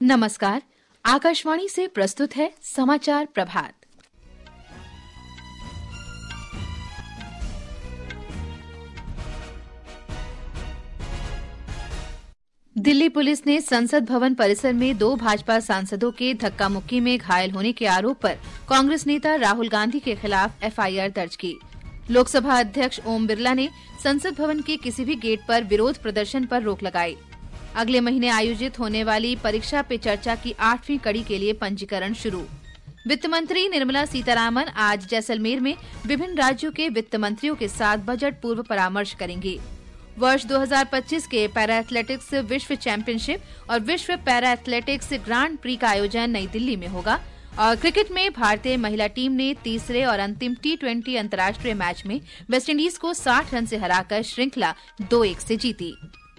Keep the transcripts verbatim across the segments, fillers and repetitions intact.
नमस्कार। आकाशवाणी से प्रस्तुत है समाचार प्रभात। दिल्ली पुलिस ने संसद भवन परिसर में दो भाजपा सांसदों के धक्का मुक्की में घायल होने के आरोप पर कांग्रेस नेता राहुल गांधी के खिलाफ एफ आई आर दर्ज की। लोकसभा अध्यक्ष ओम बिरला ने संसद भवन के किसी भी गेट पर विरोध प्रदर्शन पर रोक लगाई। अगले महीने आयोजित होने वाली परीक्षा पे चर्चा की आठवीं कड़ी के लिए पंजीकरण शुरू। वित्त मंत्री निर्मला सीतारामन आज जैसलमेर में विभिन्न राज्यों के वित्त मंत्रियों के साथ बजट पूर्व परामर्श करेंगी। वर्ष दो हज़ार पच्चीस के पैरा एथलेटिक्स विश्व चैंपियनशिप और विश्व पैरा एथलेटिक्स ग्रांड प्री का आयोजन नई दिल्ली में होगा। और क्रिकेट में भारतीय महिला टीम ने तीसरे और अंतिम टी ट्वेंटी अंतर्राष्ट्रीय मैच में वेस्टइंडीज को साठ रन से हराकर श्रृंखला दो एक से जीती।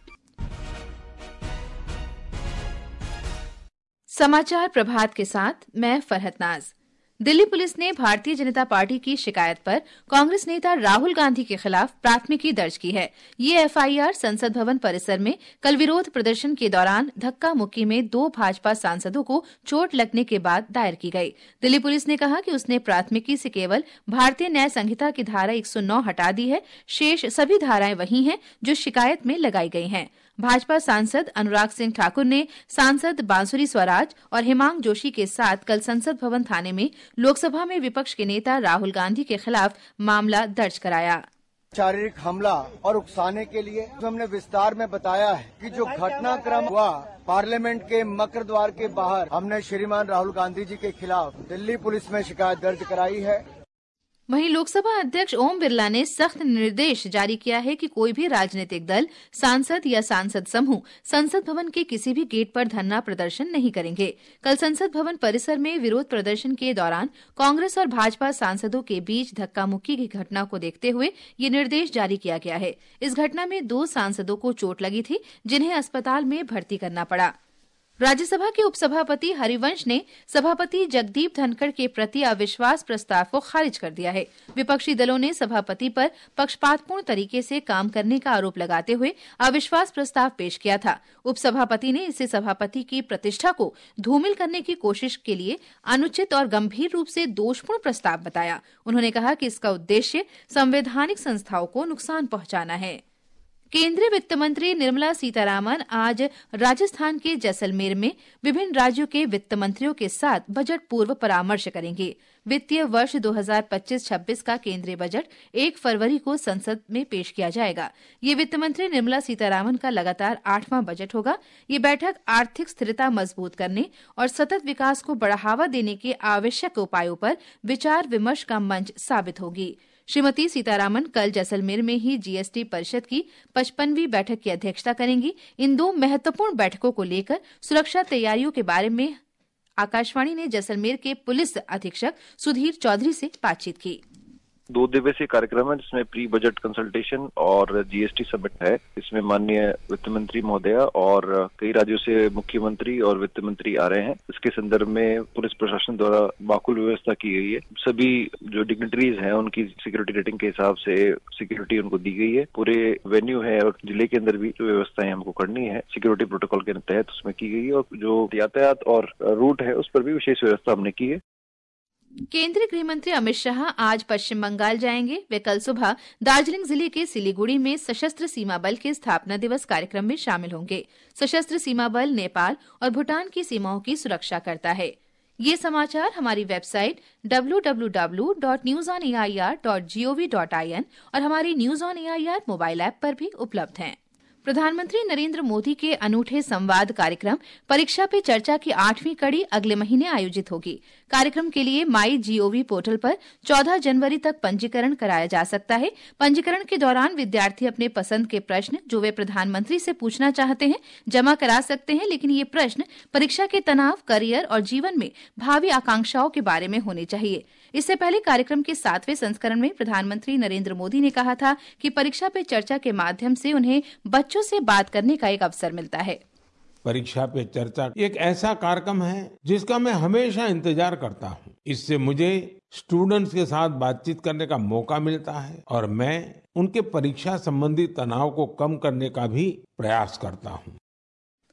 समाचार प्रभात के साथ मैं फरहत नाज। दिल्ली पुलिस ने भारतीय जनता पार्टी की शिकायत पर कांग्रेस नेता राहुल गांधी के खिलाफ प्राथमिकी दर्ज की है। ये एफ आई आर संसद भवन परिसर में कल विरोध प्रदर्शन के दौरान धक्का मुक्की में दो भाजपा सांसदों को चोट लगने के बाद दायर की गई। दिल्ली पुलिस ने कहा कि उसने प्राथमिकी से केवल भारतीय न्याय संहिता की धारा एक सौ नौ हटा दी है। शेष सभी धाराएं वही हैं जो शिकायत में लगाई गई हैं। भाजपा सांसद अनुराग सिंह ठाकुर ने सांसद बांसुरी स्वराज और हिमांग जोशी के साथ कल संसद भवन थाने में लोकसभा में विपक्ष के नेता राहुल गांधी के खिलाफ मामला दर्ज कराया। शारीरिक हमला और उकसाने के लिए हमने विस्तार में बताया है कि जो घटनाक्रम हुआ पार्लियामेंट के मकर द्वार के बाहर, हमने श्रीमान राहुल गांधी जी के खिलाफ दिल्ली पुलिस में शिकायत दर्ज कराई है। वहीं लोकसभा अध्यक्ष ओम बिरला ने सख्त निर्देश जारी किया है कि कोई भी राजनीतिक दल, सांसद या सांसद समूह संसद भवन के किसी भी गेट पर धरना प्रदर्शन नहीं करेंगे। कल संसद भवन परिसर में विरोध प्रदर्शन के दौरान कांग्रेस और भाजपा सांसदों के बीच धक्का मुक्की की घटना को देखते हुए ये निर्देश जारी किया गया है। इस घटना में दो सांसदों को चोट लगी थी, जिन्हें अस्पताल में भर्ती करना पड़ा। राज्यसभा के उपसभापति हरिवंश ने सभापति जगदीप धनखड़ के प्रति अविश्वास प्रस्ताव को खारिज कर दिया है। विपक्षी दलों ने सभापति पर पक्षपातपूर्ण तरीके से काम करने का आरोप लगाते हुए अविश्वास प्रस्ताव पेश किया था। उपसभापति ने इसे सभापति की प्रतिष्ठा को धूमिल करने की कोशिश के लिए अनुचित और गंभीर रूप से दोषपूर्ण प्रस्ताव बताया। उन्होंने कहा कि इसका उद्देश्य संवैधानिक संस्थाओं को नुकसान पहुंचाना है। केंद्रीय वित्त मंत्री निर्मला सीतारामन आज राजस्थान के जैसलमेर में विभिन्न राज्यों के वित्त मंत्रियों के साथ बजट पूर्व परामर्श करेंगे। वित्तीय वर्ष दो हज़ार पच्चीस छब्बीस का केंद्रीय बजट एक फरवरी को संसद में पेश किया जाएगा। ये वित्त मंत्री निर्मला सीतारामन का लगातार आठवां बजट होगा। ये बैठक आर्थिक स्थिरता मजबूत करने और सतत विकास को बढ़ावा देने के आवश्यक उपायों पर विचार विमर्श का मंच साबित होगी। श्रीमती सीतारामन कल जैसलमेर में ही जी एस टी परिषद की पचपनवीं बैठक की अध्यक्षता करेंगी। इन दो महत्वपूर्ण बैठकों को लेकर सुरक्षा तैयारियों के बारे में आकाशवाणी ने जैसलमेर के पुलिस अधीक्षक सुधीर चौधरी से बातचीत की। दो दिवसीय कार्यक्रम है जिसमें प्री बजट कंसल्टेशन और जी एस टी समिट है। इसमें माननीय वित्त मंत्री महोदया और कई राज्यों से मुख्यमंत्री और वित्त मंत्री आ रहे हैं। इसके संदर्भ में पुलिस प्रशासन द्वारा माकूल व्यवस्था की गई है। सभी जो डिग्निटरीज हैं उनकी सिक्योरिटी रेटिंग के हिसाब से सिक्योरिटी उनको दी गई है। पूरे वेन्यू है और जिले के अंदर भी जो व्यवस्थाएं हमको करनी है सिक्योरिटी प्रोटोकॉल के तहत उसमें की गई है। और जो यातायात और रूट है उस पर भी विशेष व्यवस्था हमने की है। केंद्रीय गृह मंत्री अमित शाह आज पश्चिम बंगाल जाएंगे। वे कल सुबह दार्जिलिंग जिले के सिलीगुड़ी में सशस्त्र सीमा बल के स्थापना दिवस कार्यक्रम में शामिल होंगे। सशस्त्र सीमा बल नेपाल और भूटान की सीमाओं की सुरक्षा करता है। ये समाचार हमारी website W W W dot news on A I R dot G O V dot I N और हमारी news on A I R mobile app पर भी उपलब्ध हैं। प्रधानमंत्री नरेंद्र मोदी के अनूठे संवाद कार्यक्रम परीक्षा पे चर्चा की आठवीं कड़ी अगले महीने आयोजित होगी। कार्यक्रम के लिए माई जीओवी पोर्टल पर चौदह जनवरी तक पंजीकरण कराया जा सकता है। पंजीकरण के दौरान विद्यार्थी अपने पसंद के प्रश्न जो वे प्रधानमंत्री से पूछना चाहते हैं जमा करा सकते हैं, लेकिन ये प्रश्न परीक्षा के तनाव, करियर और जीवन में भावी आकांक्षाओं के बारे में होने चाहिए। इससे पहले कार्यक्रम के सातवें संस्करण में प्रधानमंत्री नरेंद्र मोदी ने कहा था कि परीक्षा पे चर्चा के माध्यम से उन्हें बच्चों से बात करने का एक अवसर मिलता है। परीक्षा पे चर्चा एक ऐसा कार्यक्रम है जिसका मैं हमेशा इंतजार करता हूँ। इससे मुझे स्टूडेंट्स के साथ बातचीत करने का मौका मिलता है और मैं उनके परीक्षा संबंधी तनाव को कम करने का भी प्रयास करता हूँ।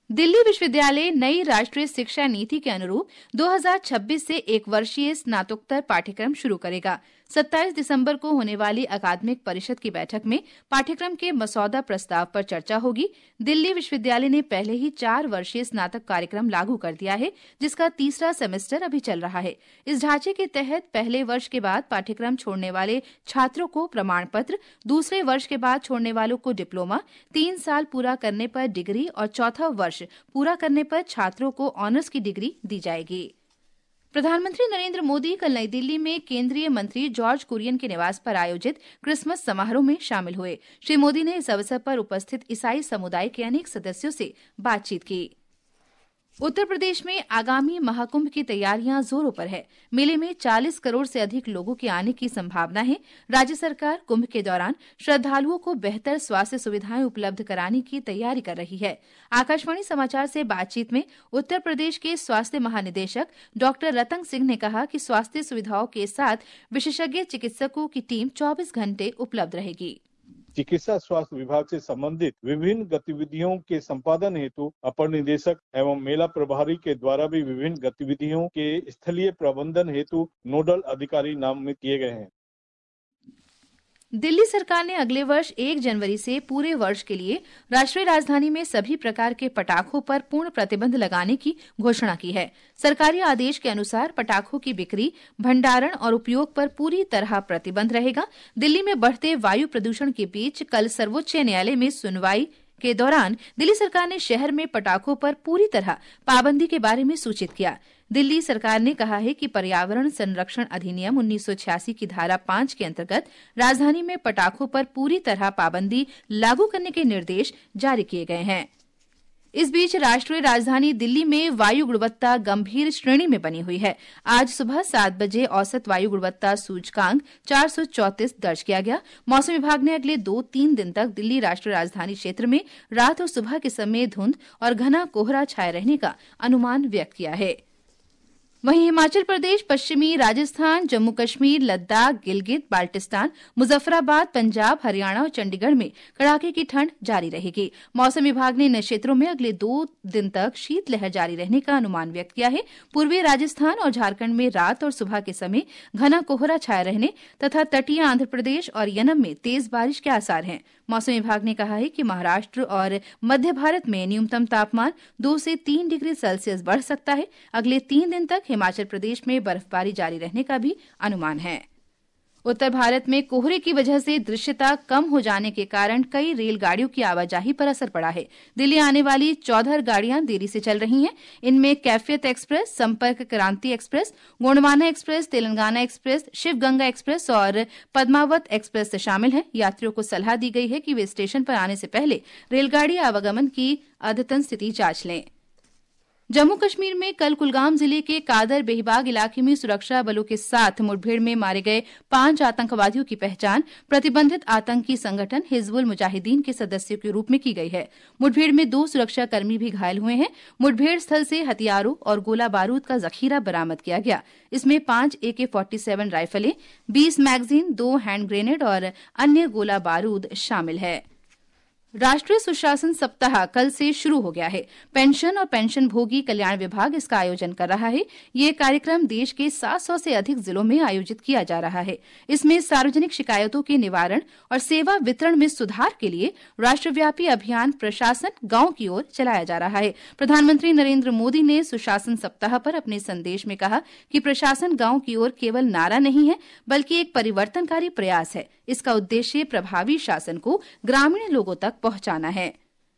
दिल्ली विश्वविद्यालय नई राष्ट्रीय शिक्षा नीति के अनुरूप दो हज़ार छब्बीस से एक वर्षीय स्नातकोत्तर पाठ्यक्रम शुरू करेगा। सत्ताईस दिसंबर को होने वाली अकादमिक परिषद की बैठक में पाठ्यक्रम के मसौदा प्रस्ताव पर चर्चा होगी। दिल्ली विश्वविद्यालय ने पहले ही चार वर्षीय स्नातक कार्यक्रम लागू कर दिया है, जिसका तीसरा सेमेस्टर अभी चल रहा है। इस ढांचे के तहत पहले वर्ष के बाद पाठ्यक्रम छोड़ने वाले छात्रों को प्रमाण पत्र, दूसरे वर्ष के बाद छोड़ने वालों को डिप्लोमा, तीन साल पूरा करने पर डिग्री और चौथा वर्ष पूरा करने पर छात्रों को ऑनर्स की डिग्री दी जाएगी। प्रधानमंत्री नरेंद्र मोदी कल नई दिल्ली में केंद्रीय मंत्री जॉर्ज कुरियन के निवास पर आयोजित क्रिसमस समारोह में शामिल हुए। श्री मोदी ने इस अवसर पर उपस्थित ईसाई समुदाय के अनेक सदस्यों से बातचीत की। उत्तर प्रदेश में आगामी महाकुंभ की तैयारियां जोरों पर है। मेले में चालीस करोड़ से अधिक लोगों के आने की संभावना है। राज्य सरकार कुंभ के दौरान श्रद्धालुओं को बेहतर स्वास्थ्य सुविधाएं उपलब्ध कराने की तैयारी कर रही है। आकाशवाणी समाचार से बातचीत में उत्तर प्रदेश के स्वास्थ्य महानिदेशक डॉक्टर रतन सिंह ने कहा कि स्वास्थ्य सुविधाओं के साथ विशेषज्ञ चिकित्सकों की टीम चौबीस घंटे उपलब्ध रहेगी। चिकित्सा स्वास्थ्य विभाग से संबंधित विभिन्न गतिविधियों के संपादन हेतु अपर निदेशक एवं मेला प्रभारी के द्वारा भी विभिन्न गतिविधियों के स्थलीय प्रबंधन हेतु नोडल अधिकारी नामित किए गए हैं। दिल्ली सरकार ने अगले वर्ष एक जनवरी से पूरे वर्ष के लिए राष्ट्रीय राजधानी में सभी प्रकार के पटाखों पर पूर्ण प्रतिबंध लगाने की घोषणा की है। सरकारी आदेश के अनुसार पटाखों की बिक्री, भंडारण और उपयोग पर पूरी तरह प्रतिबंध रहेगा। दिल्ली में बढ़ते वायु प्रदूषण के बीच कल सर्वोच्च न्यायालय में सुनवाई के दौरान दिल्ली सरकार ने शहर में पटाखों पर पूरी तरह पाबंदी के बारे में सूचित किया। दिल्ली सरकार ने कहा है कि पर्यावरण संरक्षण अधिनियम उन्नीस सौ छियासी की धारा पांच के अंतर्गत राजधानी में पटाखों पर पूरी तरह पाबंदी लागू करने के निर्देश जारी किए गए हैं। इस बीच राष्ट्रीय राजधानी दिल्ली में वायु गुणवत्ता गंभीर श्रेणी में बनी हुई है। आज सुबह सात बजे औसत वायु गुणवत्ता सूचकांक चार सौ चौंतीस दर्ज किया गया। मौसम विभाग ने अगले दो तीन दिन तक दिल्ली राष्ट्रीय राजधानी क्षेत्र में रात और सुबह के समय धुंध और घना कोहरा छाये रहने का अनुमान व्यक्त किया है। वहीं हिमाचल प्रदेश, पश्चिमी राजस्थान, जम्मू कश्मीर, लद्दाख, गिलगित, बाल्टिस्तान, मुजफ्फराबाद, पंजाब, हरियाणा और चंडीगढ़ में कड़ाके की ठंड जारी रहेगी। मौसम विभाग ने इन क्षेत्रों में अगले दो दिन तक शीतलहर जारी रहने का अनुमान व्यक्त किया है। पूर्वी राजस्थान और झारखंड में रात और सुबह के समय घना कोहरा छाया रहने तथा तटीय आंध्र प्रदेश और यनम में तेज बारिश के आसार हैं। मौसम विभाग ने कहा है कि महाराष्ट्र और मध्य भारत में न्यूनतम तापमान दो से तीन डिग्री सेल्सियस बढ़ सकता है। अगले तीन दिन तक हिमाचल प्रदेश में बर्फबारी जारी रहने का भी अनुमान है। उत्तर भारत में कोहरे की वजह से दृश्यता कम हो जाने के कारण कई रेलगाड़ियों की आवाजाही पर असर पड़ा है। दिल्ली आने वाली चौदह गाड़ियां देरी से चल रही हैं। इनमें कैफियत express, Sampark Kranti express, Gondwana express, Telangana express, Shiv Ganga express और पद्मावत एक्सप्रेस शामिल हैं। यात्रियों को सलाह दी गई है कि वे स्टेशन पर आने से पहले रेलगाड़ी आवागमन की अद्यतन स्थिति जांच लें। जम्मू कश्मीर में कल कुलगाम जिले के कादर बेहिबाग इलाके में सुरक्षा बलों के साथ मुठभेड़ में मारे गए पांच आतंकवादियों की पहचान प्रतिबंधित आतंकी संगठन हिजबुल मुजाहिदीन के सदस्यों के रूप में की गई है। मुठभेड़ में दो सुरक्षाकर्मी भी घायल हुए हैं। मुठभेड़ स्थल से हथियारों और गोला बारूद का जखीरा बरामद किया गया। इसमें पांच ए के सैंतालीस राइफलें, बीस मैगजीन, दो हैंड ग्रेनेड और अन्य गोला बारूद शामिल है। राष्ट्रीय सुशासन सप्ताह कल से शुरू हो गया है। पेंशन और पेंशन भोगी कल्याण विभाग इसका आयोजन कर रहा है। ये कार्यक्रम देश के सात सौ से अधिक जिलों में आयोजित किया जा रहा है। इसमें सार्वजनिक शिकायतों के निवारण और सेवा वितरण में सुधार के लिए राष्ट्रव्यापी अभियान प्रशासन गांव की ओर चलाया जा रहा है। प्रधानमंत्री नरेंद्र मोदी ने सुशासन सप्ताह पर अपने संदेश में कहा कि प्रशासन गांव की ओर केवल नारा नहीं है, बल्कि एक परिवर्तनकारी प्रयास है। इसका उद्देश्य प्रभावी शासन को ग्रामीण लोगों तक पहुंचाना है।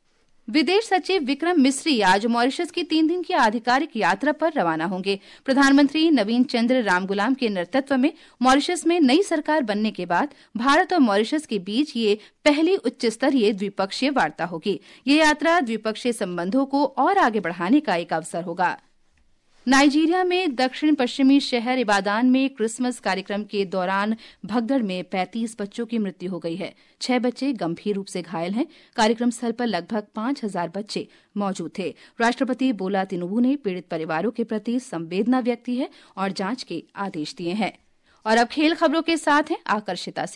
विदेश सचिव विक्रम मिस्री आज मॉरिशस की तीन दिन की आधिकारिक यात्रा पर रवाना होंगे। प्रधानमंत्री नवीन चंद्र रामगुलाम के नेतृत्व में मॉरिशस में नई सरकार बनने के बाद भारत और मॉरिशस के बीच ये पहली उच्च स्तरीय द्विपक्षीय वार्ता होगी। ये यात्रा द्विपक्षीय संबंधों को और आगे बढ़ाने का एक अवसर होगा। नाइजीरिया में दक्षिण पश्चिमी शहर इबादान में क्रिसमस कार्यक्रम के दौरान भगदड़ में पैंतीस बच्चों की मृत्यु हो गई है। छह बच्चे गंभीर रूप से घायल हैं। कार्यक्रम स्थल पर लगभग पांच हजार बच्चे मौजूद थे। राष्ट्रपति बोला तिनुबू ने पीड़ित परिवारों के प्रति संवेदना व्यक्त की है और जांच के आदेश दिए हैं। और अब खेल खबरों के साथ हैं आकर्षिता सिंह।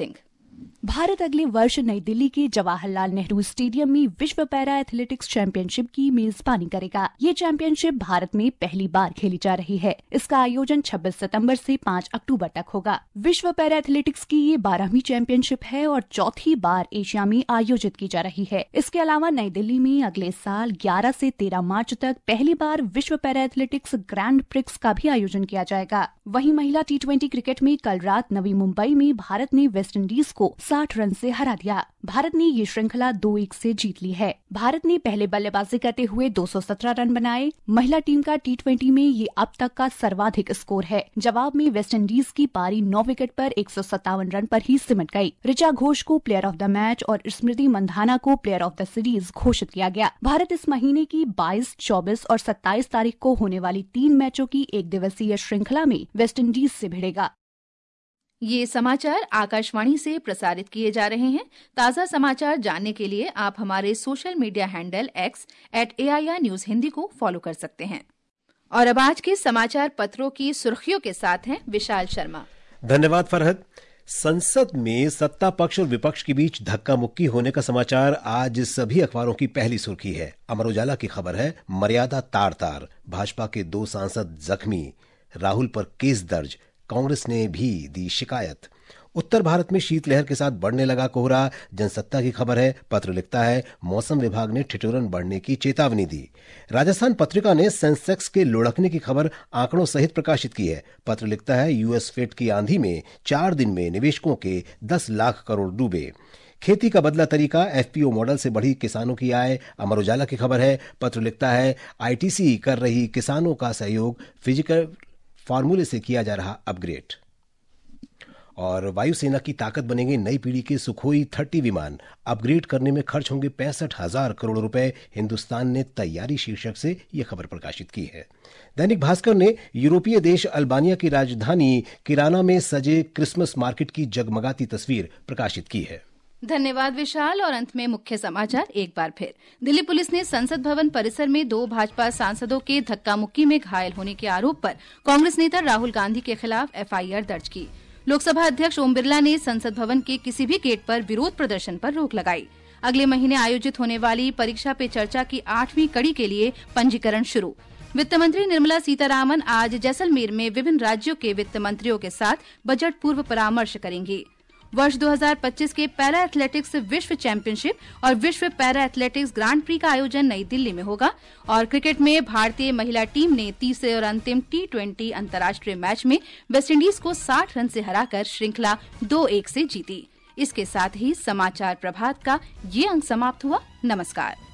भारत अगले वर्ष नई दिल्ली के जवाहरलाल नेहरू स्टेडियम में विश्व पैरा एथलेटिक्स चैंपियनशिप की मेजबानी करेगा। ये चैंपियनशिप भारत में पहली बार खेली जा रही है। इसका आयोजन छब्बीस सितंबर से पाँच अक्टूबर तक होगा। विश्व पैरा एथलेटिक्स की ये बारहवीं चैंपियनशिप है और चौथी बार एशिया में आयोजित की जा रही है। इसके अलावा नई दिल्ली में अगले साल ग्यारह से तेरह मार्च तक पहली बार विश्व पैरा एथलेटिक्स ग्रैंड प्रिक्स का भी आयोजन किया जाएगा। वहीं महिला टी ट्वेंटी क्रिकेट में कल रात नवी मुंबई में भारत ने वेस्टइंडीज को साठ रन से हरा दिया। भारत ने ये श्रृंखला दो एक से जीत ली है। भारत ने पहले बल्लेबाजी करते हुए दो सौ सत्रह रन बनाए। महिला टीम का टी ट्वेंटी में ये अब तक का सर्वाधिक स्कोर है। जवाब में वेस्टइंडीज की पारी नौ विकेट पर एक सौ सत्तावन रन पर ही सिमट गई। ऋचा घोष को प्लेयर ऑफ द मैच और स्मृति मंधाना को प्लेयर ऑफ द सीरीज घोषित किया गया। भारत इस महीने की बाईस, चौबीस और सत्ताईस तारीख को होने वाली तीन मैचों की एक दिवसीय श्रृंखला में वेस्टइंडीज से भिड़ेगा। ये समाचार आकाशवाणी से प्रसारित किए जा रहे हैं। ताज़ा समाचार जानने के लिए आप हमारे social media handle X at A I R news Hindi को फॉलो कर सकते हैं। और अब आज के समाचार पत्रों की सुर्खियों के साथ हैं विशाल शर्मा। धन्यवाद फरहद। संसद में सत्ता पक्ष और विपक्ष के बीच धक्का मुक्की होने का समाचार आज सभी अखबारों की पहली सुर्खी है। अमर उजाला की खबर है, मर्यादा तार तार, भाजपा के दो सांसद जख्मी, राहुल पर केस दर्ज, कांग्रेस ने भी दी शिकायत। उत्तर भारत में शीतलहर के साथ बढ़ने लगा कोहरा, जनसत्ता की खबर है। पत्र लिखता है, मौसम विभाग ने ठिठुरन बढ़ने की चेतावनी दी। राजस्थान पत्रिका ने सेंसेक्स के लुढ़कने की खबर आंकड़ों सहित प्रकाशित की है। पत्र लिखता है, यूएस फेड की आंधी में चार दिन में निवेशकों के दस लाख करोड़ डूबे। खेती का बदला तरीका, एफपीओ मॉडल से बढ़ी किसानों की आय। अमर उजाला की खबर है। पत्र लिखता है, आईटीसी कर रही किसानों का सहयोग, फिजिकल फार्मूले से किया जा रहा अपग्रेड। और वायुसेना की ताकत बनेंगे नई पीढ़ी के सुखोई थर्टी विमान, अपग्रेड करने में खर्च होंगे पैंसठ हजार करोड़ रुपए, हिंदुस्तान ने तैयारी शीर्षक से यह खबर प्रकाशित की है। दैनिक भास्कर ने यूरोपीय देश अल्बानिया की राजधानी किराना में सजे क्रिसमस मार्केट की जगमगाती तस्वीर प्रकाशित की है। धन्यवाद विशाल। और अंत में मुख्य समाचार एक बार फिर। दिल्ली पुलिस ने संसद भवन परिसर में दो भाजपा सांसदों के धक्का मुक्की में घायल होने के आरोप पर कांग्रेस नेता राहुल गांधी के खिलाफ एफ आई आर दर्ज की। लोकसभा अध्यक्ष ओम बिरला ने संसद भवन के किसी भी गेट पर विरोध प्रदर्शन पर रोक लगाई। अगले महीने आयोजित होने वाली परीक्षा पे चर्चा की आठवीं कड़ी के लिए पंजीकरण शुरू। वित्त मंत्री निर्मला सीतारामन आज जैसलमेर में विभिन्न राज्यों के वित्त मंत्रियों के साथ बजट पूर्व परामर्श करेंगी। वर्ष दो हज़ार पच्चीस के पैरा एथलेटिक्स विश्व चैंपियनशिप और विश्व पैरा एथलेटिक्स ग्रांड प्री का आयोजन नई दिल्ली में होगा। और क्रिकेट में भारतीय महिला टीम ने तीसरे और अंतिम टी ट्वेंटी अंतर्राष्ट्रीय मैच में वेस्टइंडीज को साठ रन से हराकर श्रृंखला दो एक से जीती। इसके साथ ही समाचार प्रभात का ये अंक समाप्त हुआ। नमस्कार।